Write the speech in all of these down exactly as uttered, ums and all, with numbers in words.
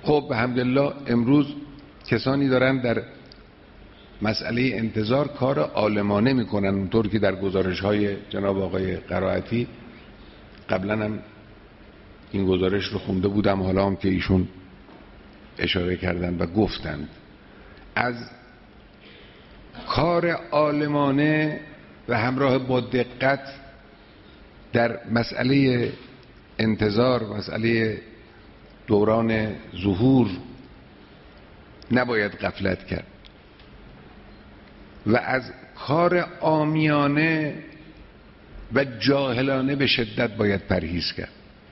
خب الحمدلله امروز کسانی دارن در مسئله انتظار کار عالمانه میکنن، اونطور که در گزارش های جناب آقای قرائتی، قبلا هم این گزارش رو خونده بودم، حالا هم که ایشون اشاره کردن و گفتند از کار عالمانه و همراه با دقت در مسئله انتظار، مسئله دوران ظهور نباید غفلت کرد و از کار عامیانه و جاهلانه به شدت باید پرهیز کرد.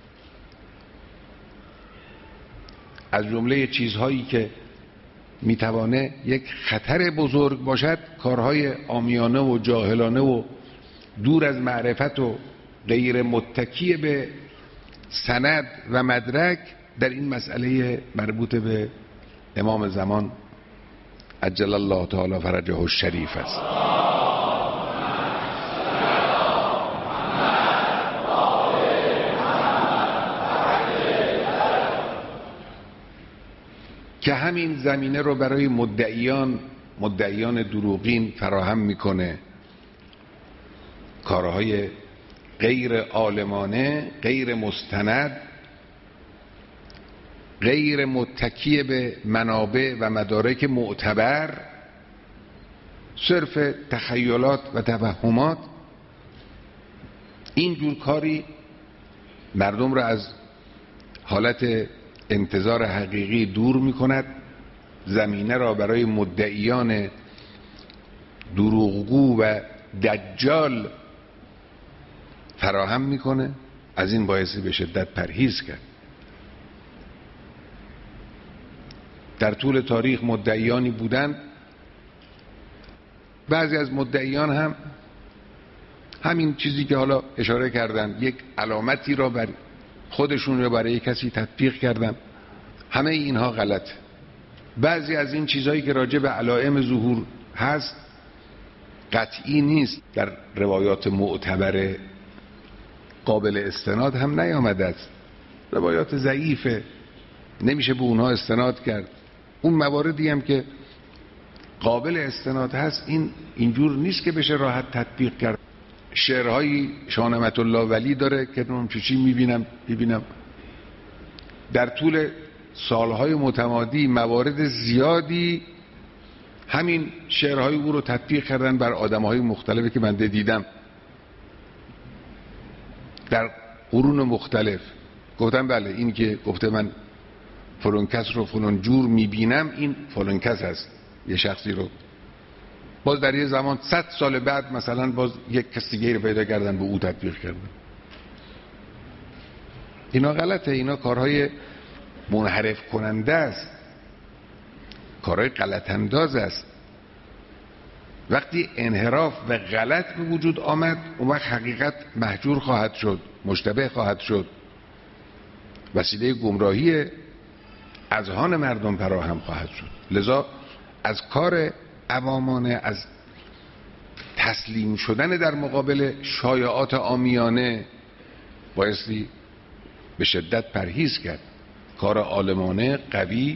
از جمله چیزهایی که میتوانه یک خطر بزرگ باشد کارهای عامیانه و جاهلانه و دور از معرفت و غیر متکی به سند و مدرک در این مسئله مربوط به امام زمان عجل الله تعالی فرجه الشریف است. که همین زمینه رو برای مدعیان مدعیان دروغین فراهم میکنه، کارهای غیر عالمانه، غیر مستند، غیر متکی به منابع و مدارک معتبر، صرف تخیلات و توهمات. این جور کاری مردم را از حالت انتظار حقیقی دور می کند، زمینه را برای مدعیان دروغگو و دجال فراهم میکنه. از این باعثی به شدت پرهیز کرد. در طول تاریخ مدعیانی بودند، بعضی از مدعیان هم همین چیزی که حالا اشاره کردن، یک علامتی را بر خودشون یا برای کسی تطبیق کردن. همه اینها غلط. بعضی از این چیزهایی که راجع به علائم ظهور هست قطعی نیست، در روایات معتبر قابل استناد هم نیامده است، روایات ضعیفه، نمیشه به اونها استناد کرد. اون مواردی هم که قابل استناد هست این اینجور نیست که بشه راحت تطبیق کرد. شعرهایی شاه نعمت الله ولی داره که من چی میبینم میبینم در طول سالهای متمادی موارد زیادی همین شعرهای او رو تطبیق کردن بر آدمهای مختلفی که من دیدم در قرون مختلف. گفتم بله این که گفته من فلان کس رو فلان جور میبینم، این فلان کس هست، یه شخصی رو. باز در یه زمان صد سال بعد مثلا باز یک کس دیگه رو پیدا کردن به او تطبیق کردن. اینا غلطه، اینا کارهای منحرف کننده است، کارهای غلط انداز است. وقتی انحراف و غلط به وجود آمد اون وقت حقیقت محجور خواهد شد، مشتبه خواهد شد، وسیله گمراهی اذهان مردم فراهم خواهد شد. لذا از کار عوامانه، از تسلیم شدن در مقابل شایعات عامیانه بایستی به شدت پرهیز کرد. کار عالمانه قوی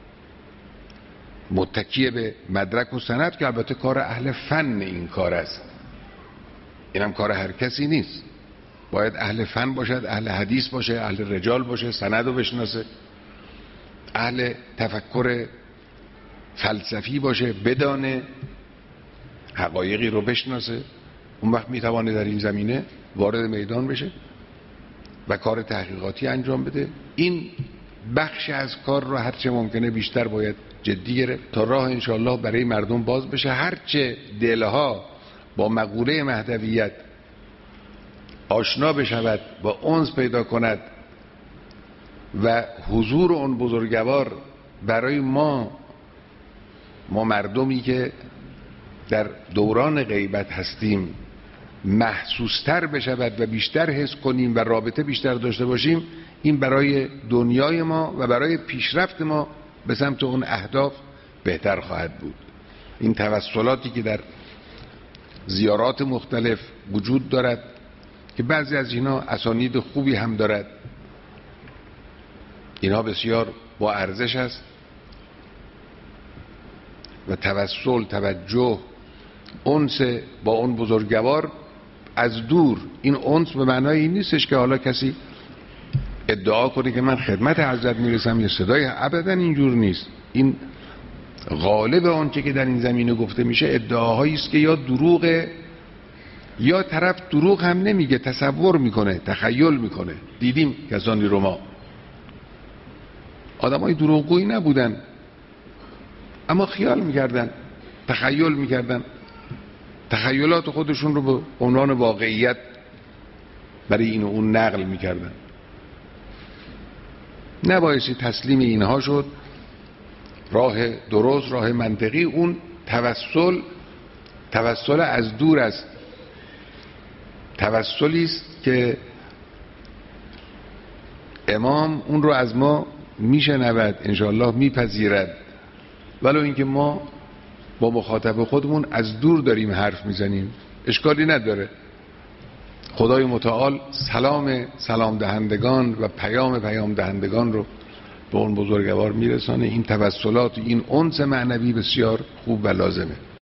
متکی به مدرک و سند که البته کار اهل فن این کار است، اینم کار هر کسی نیست. باید اهل فن باشد، اهل حدیث باشه، اهل رجال باشه، سند رو بشناسه، اهل تفکر فلسفی باشه، بدانه، حقایقی رو بشناسه. اون وقت میتوانه در این زمینه وارد میدان بشه و کار تحقیقاتی انجام بده. این بخش از کار رو هرچه ممکنه بیشتر باید جدی گرفت تا راه انشاءالله برای مردم باز بشه. هرچه دلها با مقوله مهدویت آشنا بشود و انس پیدا کند و حضور اون بزرگوار برای ما ما مردمی که در دوران غیبت هستیم محسوستر بشود و بیشتر حس کنیم و رابطه بیشتر داشته باشیم، این برای دنیای ما و برای پیشرفت ما به سمت اون اهداف بهتر خواهد بود. این توسلاتی که در زیارات مختلف وجود دارد که بعضی از اینا اسانید خوبی هم دارد، اینا بسیار با ارزش است و توسل، توجه، انس با اون بزرگوار از دور. این انس به معنای این نیستش که حالا کسی ادعا کنه که من خدمت حضرت میرسم یا صدای، ابدا اینجور نیست. این غالب آنچه که در این زمینه گفته میشه ادعاهایی است که یا دروغه یا طرف دروغ هم نمیگه، تصور میکنه، تخیل میکنه. دیدیم کسانی رو ما، آدمای دروغگویی نبودن اما خیال میکردن، تخیل میکردن، تخیلات خودشون رو به عنوان واقعیت برای این و اون نقل میکردن. نبایستی تسلیم اینها شد. راه درست، راه منطقی اون توسل، توسل از دور است. توسلی است که امام اون رو از ما میشنود، انشاءالله میپذیرد، ولو اینکه ما با مخاطب خودمون از دور داریم حرف میزنیم، اشکالی نداره. خدای متعال سلام سلام دهندگان و پیام پیام دهندگان رو به اون بزرگوار میرسانه. این توسلات، این انس معنوی بسیار خوب و لازمه.